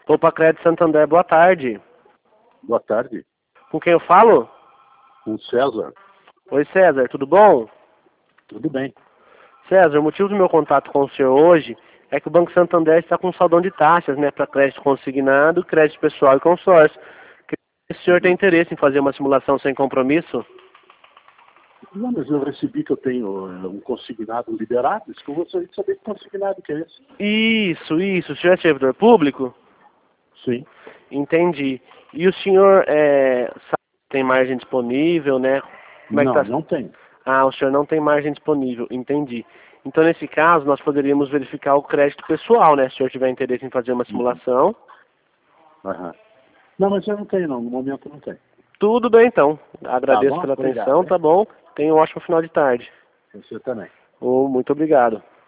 Poupa Crédito Santander, boa tarde. Boa tarde. Com quem eu falo? Com o César. Oi, César, tudo bom? Tudo bem. César, o motivo do meu contato com o senhor hoje é que o Banco Santander está com saldão de taxas, né, para crédito consignado, crédito pessoal e consórcio. O senhor tem interesse em fazer uma simulação sem compromisso? Não, mas eu recebi que eu tenho um consignado liberado. Isso que eu gostaria de saber que consignado que é esse. Isso. O senhor é servidor público? Sim. Entendi. E o senhor sabe se tem margem disponível, né? Como é que Não, tá? não tem. Ah, o senhor não tem margem disponível, entendi. Então, nesse caso, nós poderíamos verificar o crédito pessoal, né? Se o senhor tiver interesse em fazer uma simulação. Aham. Não, mas eu não tenho, não. No momento não tem. Tudo bem, então. Agradeço Tá bom? pela Obrigado, atenção, hein? tá bom? Tenha um ótimo final de tarde. Você também. Muito obrigado.